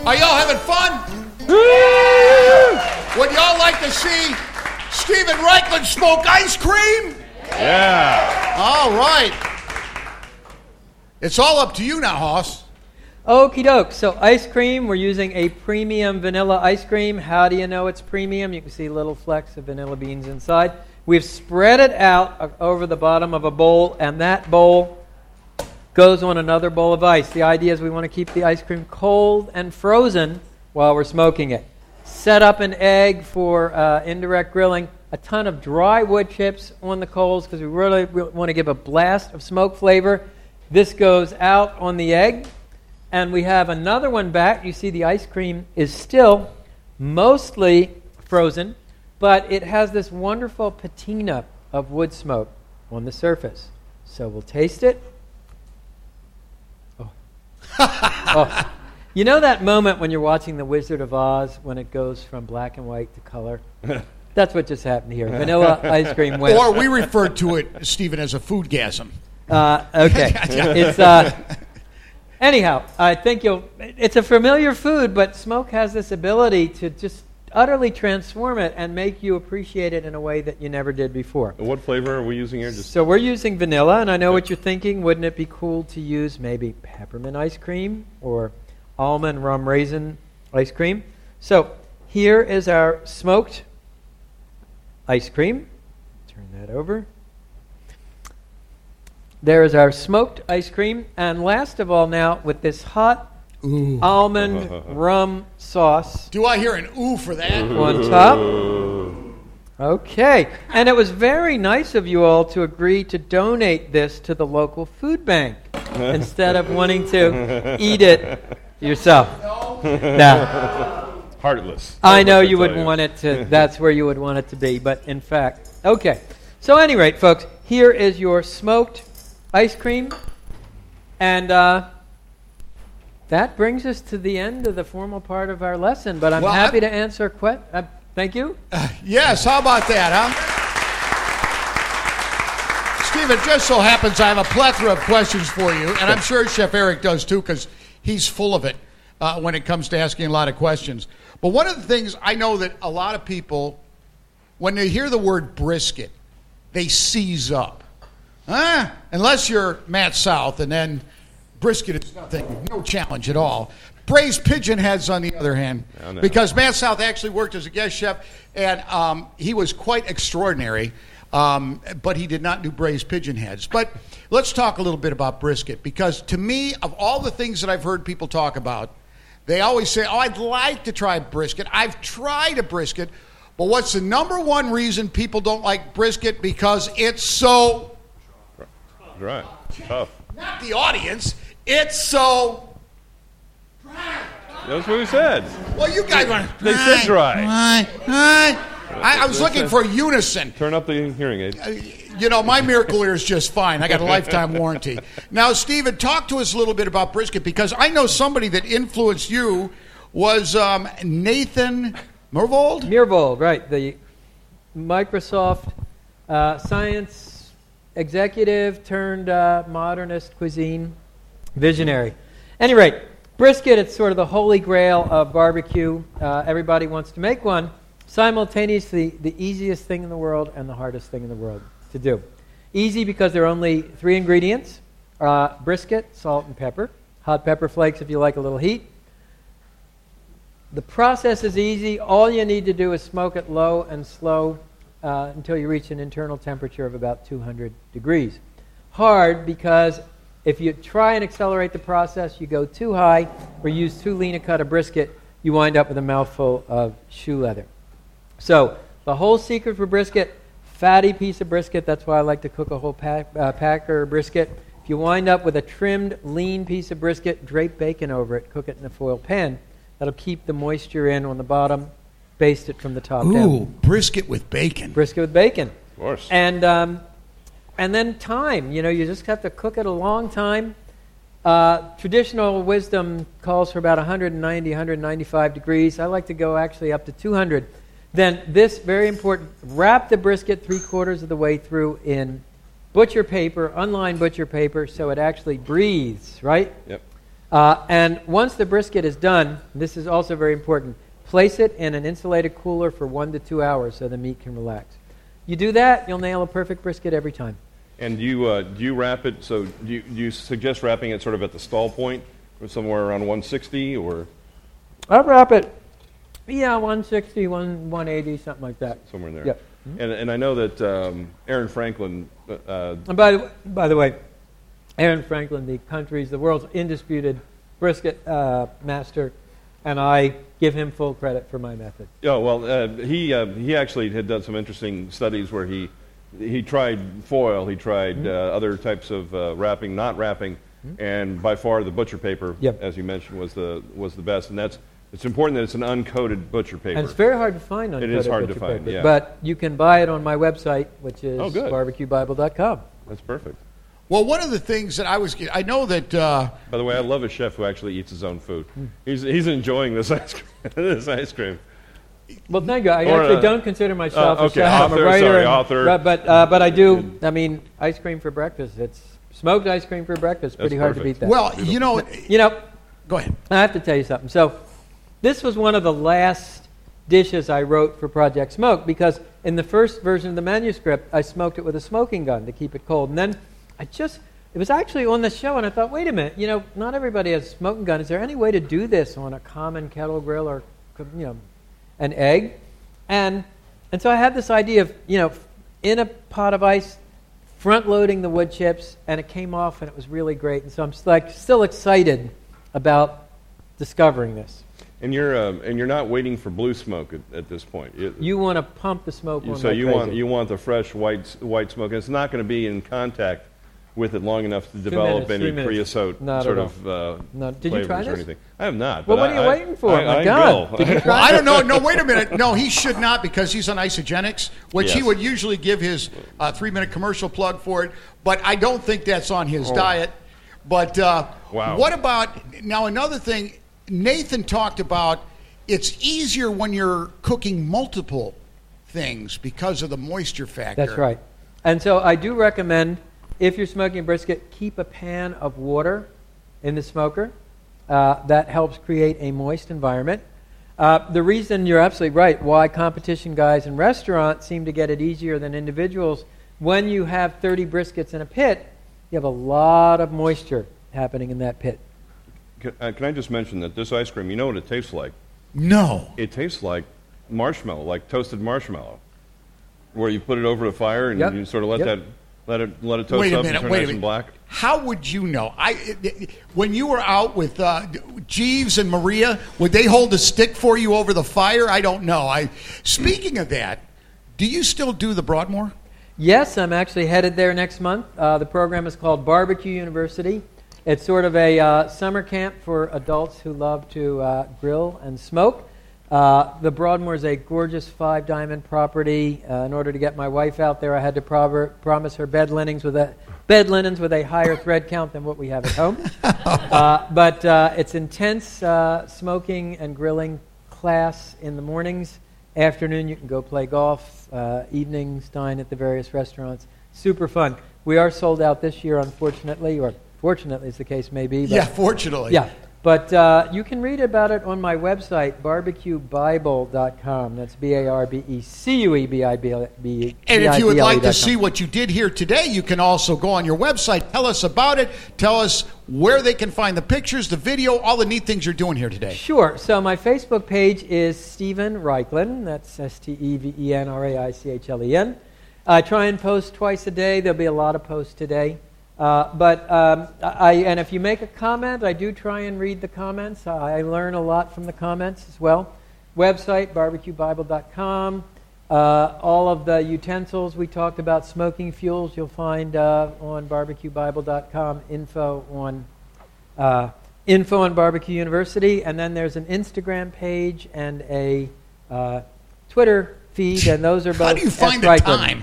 Are y'all having fun? Would y'all like to see Steven Raichlen smoke ice cream? Yeah. All right. It's all up to you now, Hoss. Okie doke. So ice cream, we're using a premium vanilla ice cream. How do you know it's premium? You can see little flecks of vanilla beans inside. We've spread it out over the bottom of a bowl, and that bowl goes on another bowl of ice. The idea is we want to keep the ice cream cold and frozen while we're smoking it. Set up an egg for indirect grilling. A ton of dry wood chips on the coals because we really want to give a blast of smoke flavor. This goes out on the egg. And we have another one back. You see the ice cream is still mostly frozen, but it has this wonderful patina of wood smoke on the surface. So we'll taste it. Oh. Oh. You know that moment when you're watching The Wizard of Oz when it goes from black and white to color? That's what just happened here. Vanilla ice cream went. Or we referred to it, Stephen, as a foodgasm. Okay. It's anyhow, I think it's a familiar food, but smoke has this ability to just utterly transform it and make you appreciate it in a way that you never did before. What flavor are we using here? So we're using vanilla, and I know what you're thinking. Wouldn't it be cool to use maybe peppermint ice cream or almond rum raisin ice cream? So here is our smoked ice cream. Turn that over. There is our smoked ice cream. And last of all now, with this hot almond rum sauce. Do I hear an ooh for that? On top. Okay. And it was very nice of you all to agree to donate this to the local food bank instead of wanting to eat it yourself. No. Heartless. I know you would want it to, that's where you would want it to be, but in fact, okay. So at any rate, folks, here is your smoked ice cream, and that brings us to the end of the formal part of our lesson, but I'm happy to answer questions. Thank you. Yes, how about that, huh? Steve, it just so happens I have a plethora of questions for you, and I'm sure Chef Eric does too, because he's full of it when it comes to asking a lot of questions. But one of the things I know that a lot of people, when they hear the word brisket, they seize up. Unless you're Matt South, and then brisket is nothing, no challenge at all. Braised pigeon heads, on the other hand, because Matt South actually worked as a guest chef, and he was quite extraordinary, but he did not do braised pigeon heads. But let's talk a little bit about brisket, because to me, of all the things that I've heard people talk about, they always say, I'd like to try brisket. I've tried a brisket, but what's the number one reason people don't like brisket? Because it's so... Right. Tough. Not the audience. It's so... That's what we said. Well, you guys want to... They said dry. I was looking for unison. Turn up the hearing aid. My Miracle Ear is just fine. I got a lifetime warranty. Now, Stephen, talk to us a little bit about brisket, because I know somebody that influenced you was Nathan Myhrvold? Myhrvold, right. The Microsoft science executive turned modernist cuisine visionary. Any rate, brisket, it's sort of the holy grail of barbecue. Everybody wants to make one. Simultaneously, the easiest thing in the world and the hardest thing in the world to do. Easy because there are only 3 ingredients. Brisket, salt, and pepper. Hot pepper flakes if you like a little heat. The process is easy. All you need to do is smoke it low and slow until you reach an internal temperature of about 200 degrees. Hard because if you try and accelerate the process, you go too high or use too lean a cut of brisket, you wind up with a mouthful of shoe leather. So the whole secret for brisket, fatty piece of brisket, that's why I like to cook a whole packer brisket. If you wind up with a trimmed, lean piece of brisket, drape bacon over it, cook it in a foil pan. That'll keep the moisture in on the bottom. Baste it from the top down. Ooh, brisket with bacon. Brisket with bacon. Of course. And then time. You just have to cook it a long time. Traditional wisdom calls for about 190, 195 degrees. I like to go actually up to 200. Then this, very important, wrap the brisket 3/4 of the way through in butcher paper, unlined butcher paper, so it actually breathes, right? Yep. And once the brisket is done, this is also very important, place it in an insulated cooler for 1 to 2 hours so the meat can relax. You do that, you'll nail a perfect brisket every time. And do you wrap it, so do you suggest wrapping it sort of at the stall point, or somewhere around 160, or? I'll wrap it, 160, 180, something like that. Somewhere in there. Yep. And I know that Aaron Franklin... and by the way, Aaron Franklin, the world's indisputed brisket master, and I give him full credit for my method. Oh, well, he actually had done some interesting studies where he tried foil, he tried other types of wrapping, not wrapping, and by far the butcher paper, as you mentioned, was the best. And it's important that it's an uncoated butcher paper. And it's very hard to find uncoated It is hard to butcher find, paper, yeah. but you can buy it on my website, which is barbecuebible.com. That's perfect. Well, one of the things that I know that... By the way, I love a chef who actually eats his own food. He's enjoying this ice cream. this ice cream. Well, thank you. I actually don't consider myself a chef. I'm a author, writer. sorry, author. But I do. I mean, ice cream for breakfast. It's smoked ice cream for breakfast. Pretty hard to beat that. Well, go ahead. I have to tell you something. So, this was one of the last dishes I wrote for Project Smoke because in the first version of the manuscript, I smoked it with a smoking gun to keep it cold, and then it was actually on the show, and I thought, wait a minute, not everybody has a smoking gun. Is there any way to do this on a common kettle grill or, an egg? And so I had this idea of, in a pot of ice, front-loading the wood chips, and it came off, and it was really great. And so I'm still excited about discovering this. And you're not waiting for blue smoke at this point. You want to pump the smoke on. So you want the fresh white smoke. It's not going to be in contact with it long enough to develop any creosote sort of Did you try flavors or this? anything. I have not. Well, what are you waiting for? My God. Did you Well, I don't know. No, wait a minute. No, he should not because he's on Isogenics, which he would usually give his 3-minute commercial plug for it. But I don't think that's on his diet. But what about now? Another thing, Nathan talked about. It's easier when you're cooking multiple things because of the moisture factor. That's right. And so I do recommend, if you're smoking brisket, keep a pan of water in the smoker. That helps create a moist environment. The reason, you're absolutely right, why competition guys in restaurants seem to get it easier than individuals, when you have 30 briskets in a pit, you have a lot of moisture happening in that pit. Can I just mention that this ice cream, you know what it tastes like? No. It tastes like marshmallow, like toasted marshmallow, where you put it over the fire and you sort of let it toast up and turn nice and black. How would you know? When you were out with Jeeves and Maria, would they hold a stick for you over the fire? I don't know. Speaking of that, do you still do the Broadmoor? Yes, I'm actually headed there next month. The program is called Barbecue University. It's sort of a summer camp for adults who love to grill and smoke. The Broadmoor is a gorgeous 5-diamond property. In order to get my wife out there, I had to promise her bed linens with a higher thread count than what we have at home. But it's intense smoking and grilling class in the mornings. Afternoon, you can go play golf. Evenings, dine at the various restaurants. Super fun. We are sold out this year, unfortunately, or fortunately, as the case may be. But, fortunately. Yeah. But you can read about it on my website, barbecuebible.com. That's BARBECUEBIBLE. And if you would like to see what you did here today, you can also go on your website, tell us about it, tell us where they can find the pictures, the video, all the neat things you're doing here today. Sure. So my Facebook page is Steven Reichlin. That's STEVENRAICHLEN. I try and post twice a day. There'll be a lot of posts today. And if you make a comment, I do try and read the comments. I learn a lot from the comments as well. Website, barbecuebible.com. All of the utensils we talked about, smoking fuels, you'll find on barbecuebible.com, info on Barbecue University. And then there's an Instagram page and a Twitter feed, and those are both. How do you find the time?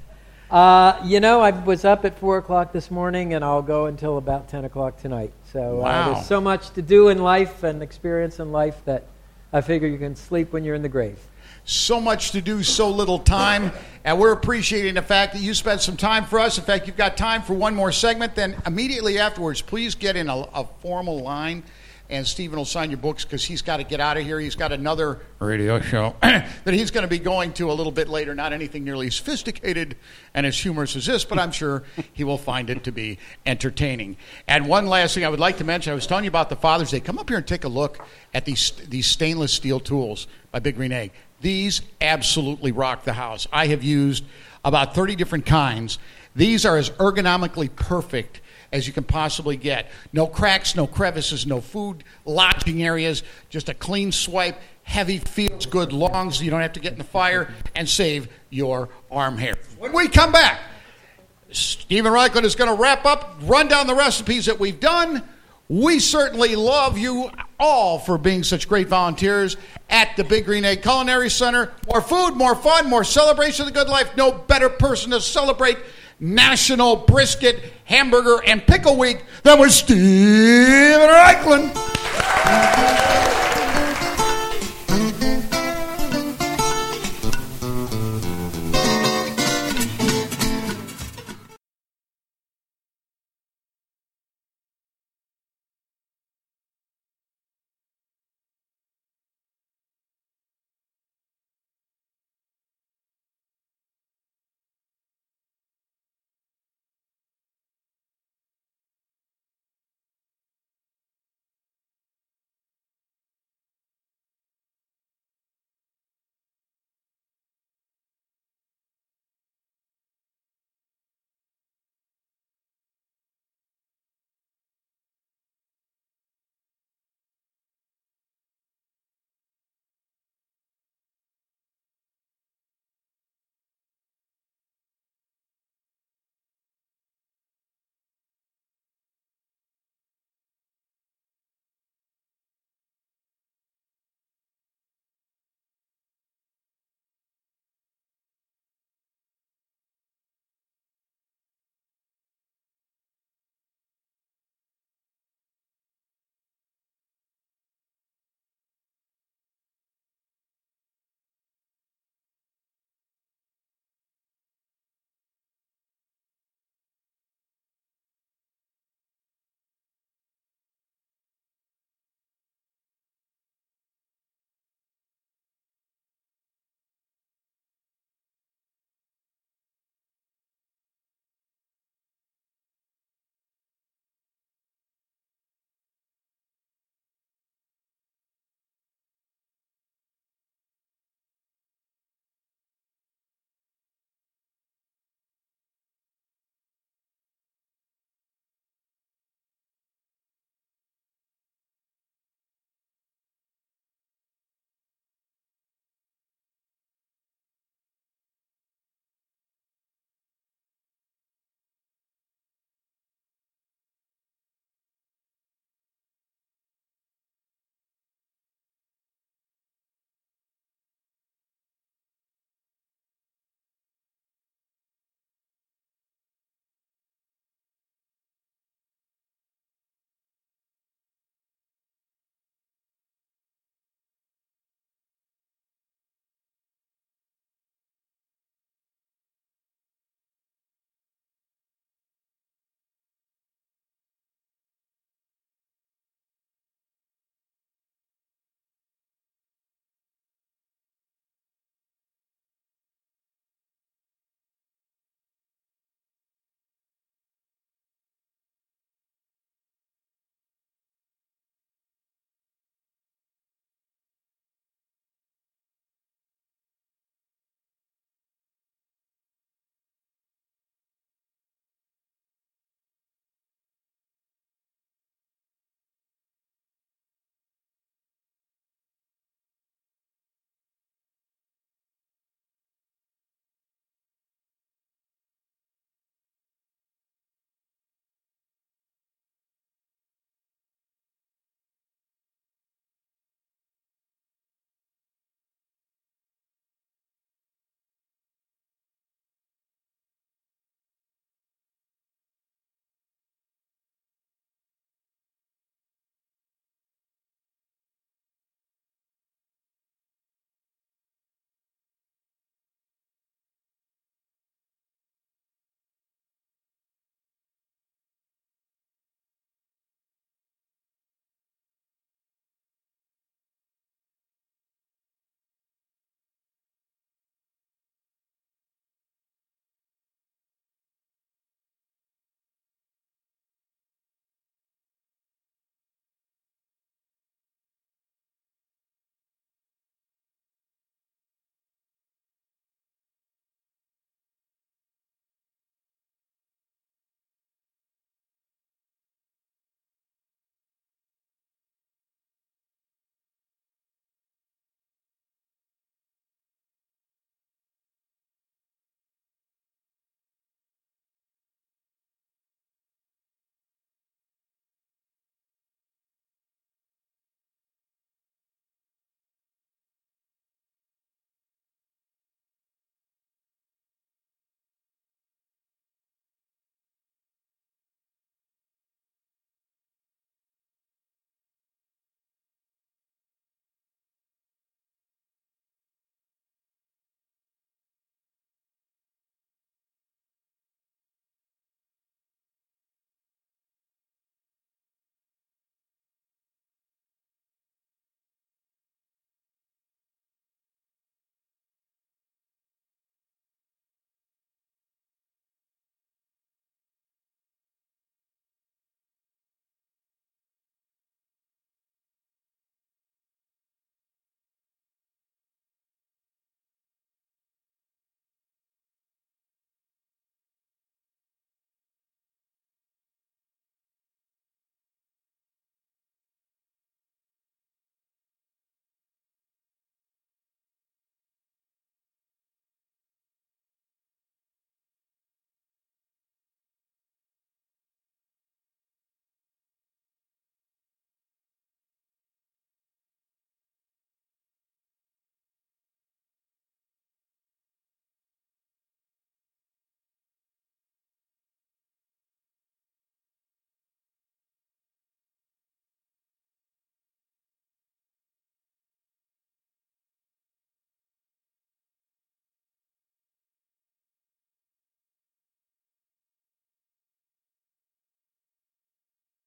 I was up at 4 o'clock this morning, and I'll go until about 10 o'clock tonight. So there's so much to do in life and experience in life that I figure you can sleep when you're in the grave. So much to do, so little time. And we're appreciating the fact that you spent some time for us. In fact, you've got time for one more segment. Then immediately afterwards, please get in a formal line, and Stephen will sign your books because he's got to get out of here. He's got another radio show that he's going to be going to a little bit later. Not anything nearly as sophisticated and as humorous as this, but I'm sure he will find it to be entertaining. And one last thing I would like to mention, I was telling you about the Father's Day. Come up here and take a look at these stainless steel tools by Big Green Egg. These absolutely rock the house. I have used about 30 different kinds. These are as ergonomically perfect as you can possibly get. No cracks, no crevices, no food lodging areas, just a clean swipe, heavy, feels good, long, so you don't have to get in the fire, and save your arm hair. When we come back, Stephen Reichlin is going to wrap up, run down the recipes that we've done. We certainly love you all for being such great volunteers at the Big Green Egg Culinary Center. More food, more fun, more celebration of the good life. No better person to celebrate National Brisket, Hamburger, and Pickle Week than with Stephen Reichlin.